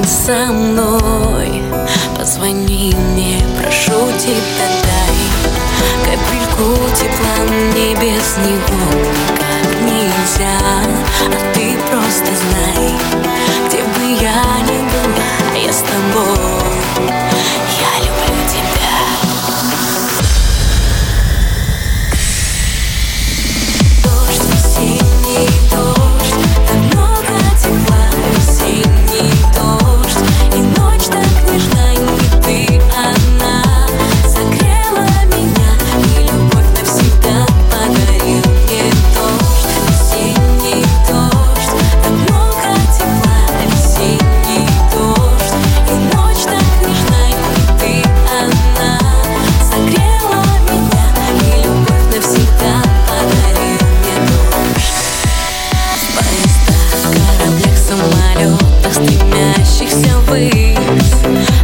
со мной. Позвони мне, прошу тебя, дай капельку тепла мне, без него как нельзя. А ты просто знай, где бы я ни была, я с тобой. Я люблю тебя. Дождь, весенний дождь, так много тепла. Весенний дождь, и ночь так нежна, и ты одна согрела меня, и любовь навсегда подарил мне дождь. Весенний дождь, так много тепла. Весенний дождь, и ночь так нежна, и ты одна согрела меня, и любовь навсегда подарил мне дождь. В поездах, кораблях, самолетах, стремящихся ввысь,